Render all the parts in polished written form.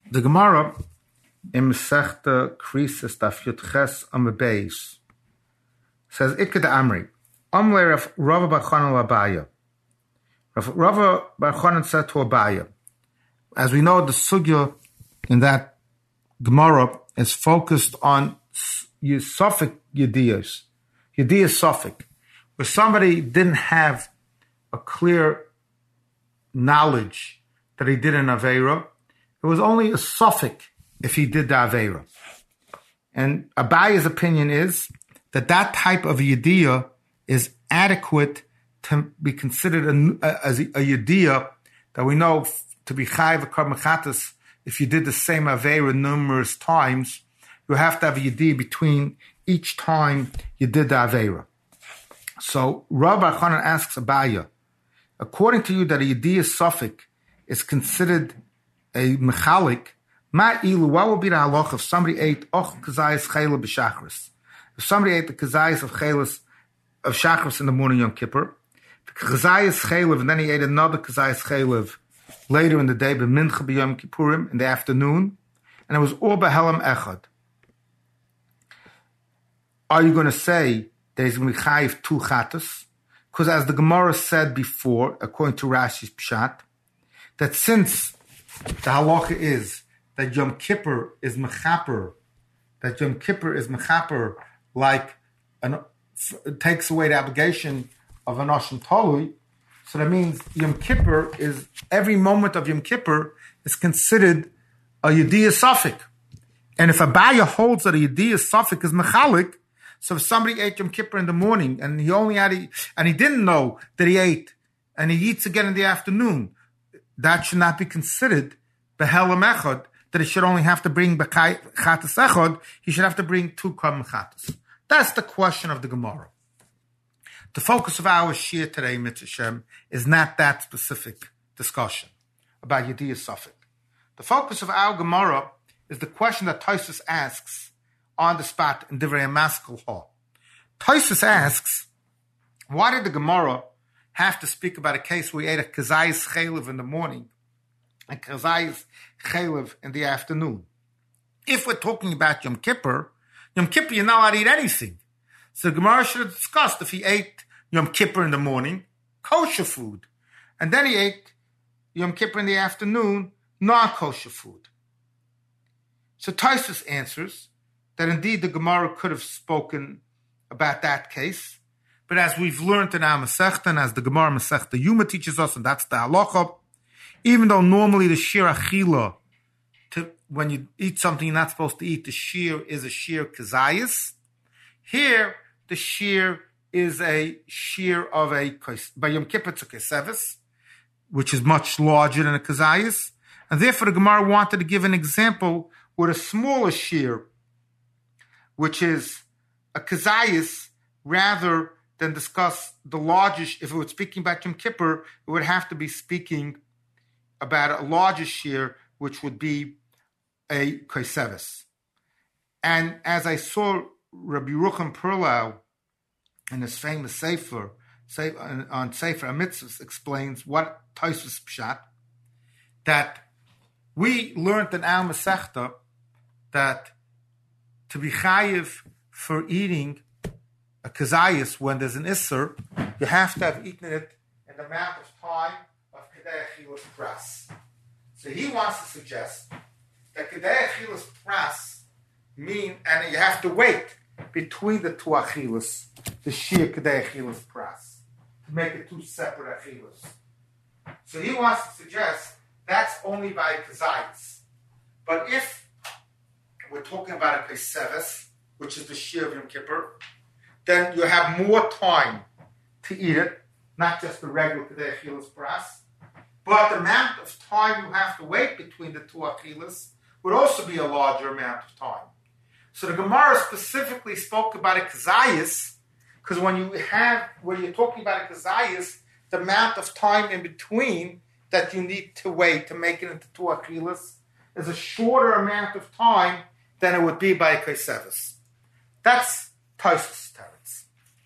The Gemara in Masechta Krisis Daf Yud Ches Amud Beis says Ikad Amri Amle Rava bar Chanan Abaya. Rava bar Chanan said to Abaya, as we know, the sugya in that Gemara is focused on Sophic Yediyas, Yediyas Sophic, where somebody didn't have a clear knowledge that he did an Aveira. It was only a Sophic if he did the Aveira. And Abaya's opinion is that that type of Yediyah is adequate to be considered as a Yediyah that we know to be Chayiv Akar Mechatas. If you did the same Aveira numerous times, you have to have a Yediyah between each time you did the Aveira. So Rav bar Chanan asks Abaya, according to you that a Yediyah Sophic is considered a Mechalik, what would be the halach if somebody ate Och Kazayas Chayla b'Shachris? If somebody ate the Kazayas of Chaylas of Shachris in the morning Yom Kippur, the Kazayas Chaylev, and then he ate another Kazayas Chaylev later in the day, b'Mincha b'Yom Kippurim in the afternoon, and it was all b'Helam Echad. Are you going to say that he's going to be chayiv two chatas? Because as the Gemara said before, according to Rashi's Pshat, that since the halacha is that Yom Kippur is mechaper, like it takes away the obligation of an Oshim Tolui, so that means Yom Kippur is, every moment of Yom Kippur is considered a Yediyah Sophic. And if Abaya holds that a Yediyah Sophic is mechalik, so if somebody ate Yom Kippur in the morning and he only had, and he didn't know that he ate, and he eats again in the afternoon, that should not be considered behelam echad, that he should only have to bring chatas echad, he should have to bring two korban chatas. That's the question of the Gemara. The focus of our shir today, Mitzvah Shem, is not that specific discussion about Yediyah Sophic. The focus of our Gemara is the question that Tosfos asks on the spot in Divrei Maskil Ha. Tosfos asks, why did the Gemara have to speak about a case where he ate a Kazayas Chaylev in the morning and Kazayas Chaylev in the afternoon? If we're talking about Yom Kippur, you're not allowed to eat anything. So the Gemara should have discussed if he ate Yom Kippur in the morning, kosher food, and then he ate Yom Kippur in the afternoon, non-kosher food. So Tosfos answers that indeed the Gemara could have spoken about that case, but as we've learned in our Masechta, and as the Gemara Masechta Yuma teaches us, and that's the halacha, even though normally the shir achila, when you eat something you're not supposed to eat, the shir is a shir kazayas. Here, the shir is a shir of by Yom Kippur it's a kesevis, which is much larger than a kazayas, and therefore the Gemara wanted to give an example with a smaller shir, which is a kazayas, rather than discuss the largest. If it was speaking about Yom Kippur, it would have to be speaking about a larger shir, which would be a kaisevis. And as I saw Rabbi Yerucham Perlau in his famous Sefer on Sefer HaMitzvos explains what Tosfos Pshat, that we learned in our Masechta that to be chayiv for eating a kazayas when there's an isser, you have to have eaten it in the amount of time of Kedei Achilas Pras. So he wants to suggest that Kedei Achilas Pras mean, and you have to wait between the two Achilas, the Shir Kedei Achilas Pras, to make it two separate Achilas. So he wants to suggest that's only by kazayas. But if we're talking about a kaiseves, which is the Shir of Yom Kippur, then you have more time to eat it, not just the regular Kedei Achilas Pras, but the amount of time you have to wait between the two Achilas would also be a larger amount of time. So the Gemara specifically spoke about a kazayas, because when you're talking about a kazayas, the amount of time in between that you need to wait to make it into two Achilas is a shorter amount of time than it would be by a kaiseves. That's Tosfos' teretz.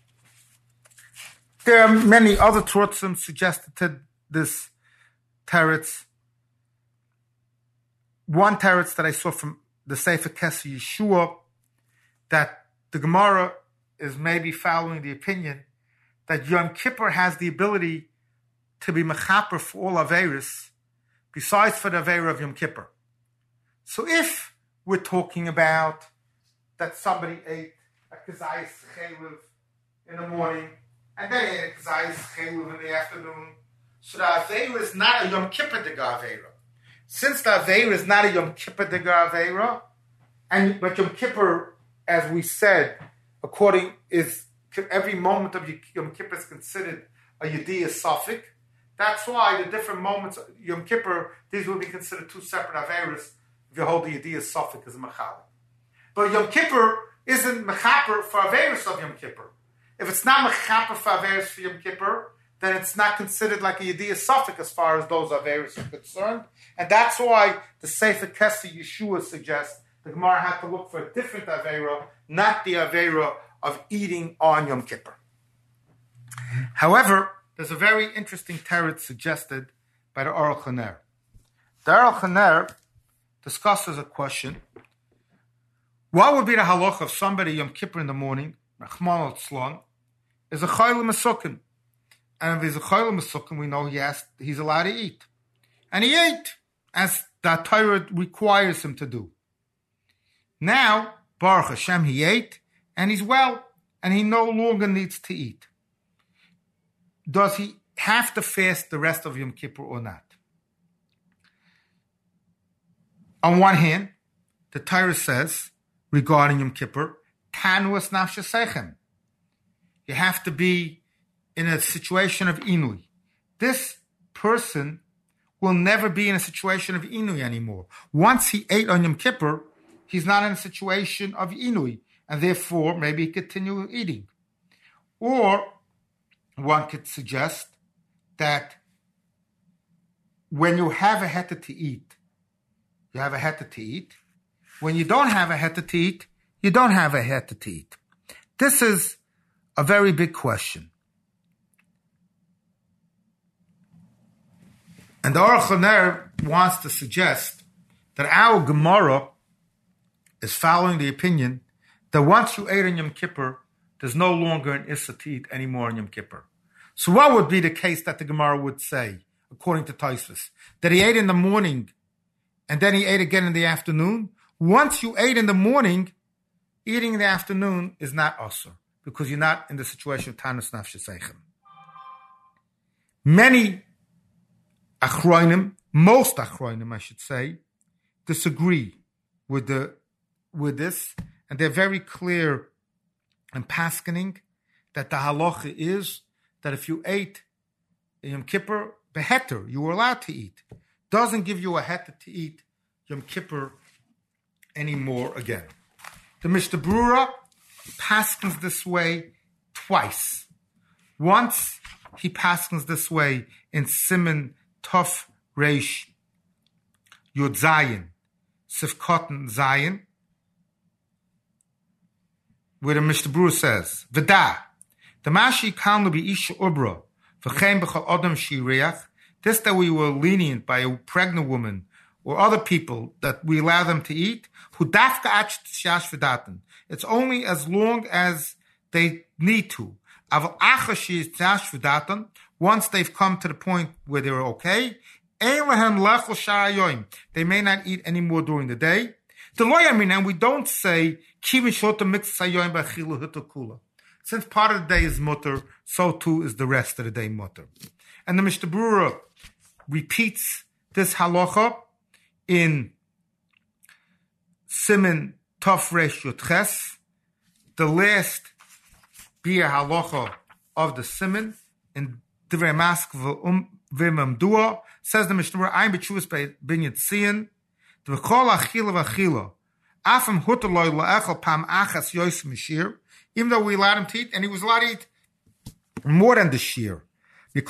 There are many other terutzim suggested to this teretz. one teretz that I saw from the Sefer Kesser Yeshua, that the Gemara is maybe following the opinion that Yom Kippur has the ability to be mechaper for all Averis, besides for the Aveira of Yom Kippur. So if we're talking about that somebody ate a Kazayas Chaylev in the morning, and then ate a Kazayas Chaylev in the afternoon, so the Aveira is not a Yom Kippur Dega Aveira. Since the Aveira is not a Yom Kippur Dega Aveira, but Yom Kippur, as we said, is every moment of Yom Kippur is considered a Yediyah Safik. That's why the different moments of Yom Kippur, these will be considered two separate Averas if you hold the Yediyah Safik as a Mechal. But Yom Kippur isn't Mechaper for Averas of Yom Kippur. If it's not Mechaper for Averas for Yom Kippur, then it's not considered like a Yediyah Safik as far as those Averas are concerned. And that's why the Sefer Kesser Yeshua suggests the Gemara had to look for a different Avera, not the Avera of eating on Yom Kippur. However, there's a very interesting teretz suggested by the Aruch HaNer. The Aruch HaNer discusses a question: what would be the halach of somebody Yom Kippur in the morning, Rachmana litzlan, is a chayil mesukin, and if he's a chayil mesukin, we know he's allowed to eat, and he ate as the Torah requires him to do. Now, Baruch Hashem, he ate, and he's well, and he no longer needs to eat. Does he have to fast the rest of Yom Kippur or not? On one hand, the Torah says, regarding Yom Kippur, Tanuas Nafshe Sechem. You have to be in a situation of Inui. This person will never be in a situation of Inui anymore. Once he ate on Yom Kippur, he's not in a situation of Inui, and therefore maybe he continue eating. Or one could suggest that when you have a heter to eat, you have a heter to eat. When you don't have a heter to eat, you don't have a heter to eat. This is a very big question. And the Aruch HaNer wants to suggest that our Gemara is following the opinion that once you ate on Yom Kippur, there's no longer an Issa to eat anymore on Yom Kippur. So what would be the case that the Gemara would say, according to Tosfos? That he ate in the morning and then he ate again in the afternoon? Once you ate in the morning, eating in the afternoon is not asur, because you're not in the situation of Tanus Nafshe Seichem. Many Achronim, most Achronim I should say, disagree with this, and they're very clear in paskening that the halacha is that if you ate Yom Kippur beheter, you were allowed to eat. Doesn't give you a heter to eat Yom Kippur anymore again. The Mishnah Berurah paskens this way twice. Once he paskens this way in Siman Tov Reish Yud Zayin Sifkoten Zayin, where the Mishnah Berurah says, V'da, the Mashi kan lo b'isha ubra, v'chein b'chol odom shireach, this that we were lenient by a pregnant woman or other people that we allow them to eat, hu dafka ach t'shash v'daten. It's only as long as they need to. Aval acha she t'shash v'daten, once they've come to the point where they're okay, ein lehem lechol shar hayoim, they may not eat anymore during the day. The lawyer, and we don't say kivin shota mix hayoim b'achilu hitakula. Since part of the day is mutter, so too is the rest of the day mutter. And the Mishnah Berurah repeats this halacha in Siman Tov Reish Yud Ches, the last beer halacha of the Siman, in Divrei Mask v'Mamdua, says the Mishnah Berurah, I'm b'tshuvas b'inyan tzion, v'chol achila v'achila, afim huter loy la'echel pam achas yois mishir, even though we allowed him to eat, and he was allowed to eat more than the shear. And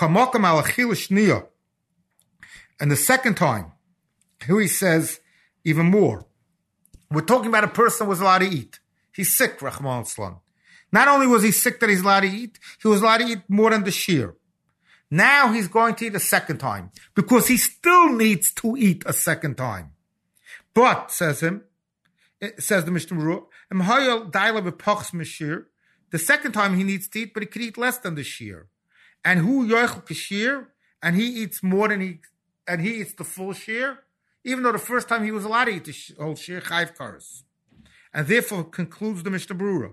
the second time, here he says even more. We're talking about a person who was allowed to eat. He's sick, Rachmana litzlan. Not only was he sick that he's allowed to eat, he was allowed to eat more than the shear. Now he's going to eat a second time, because he still needs to eat a second time. But, says the Mishnah Berurah, the second time he needs to eat, but he could eat less than the shear. And who yochel kashir, and he eats more than he eats the full shear, even though the first time he was allowed to eat the whole shear, chayv kares. And therefore concludes the Mishnah Berurah.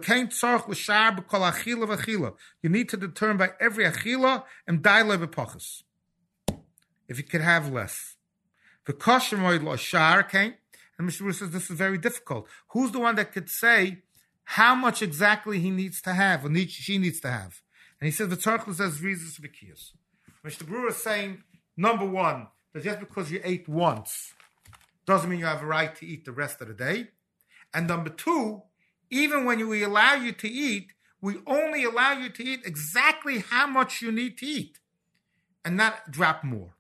You need to determine by every achila and daila b'pachas. If you could have less. The kosher lo shar came, and Mishnah Berurah says this is very difficult. Who's the one that could say how much exactly he needs to have, or she needs to have? And he says the tzarich says reasons v'kiyas. Mishnah Berurah is saying, number one, that just because you ate once doesn't mean you have a right to eat the rest of the day. And number two, even when we allow you to eat, we only allow you to eat exactly how much you need to eat and not drop more.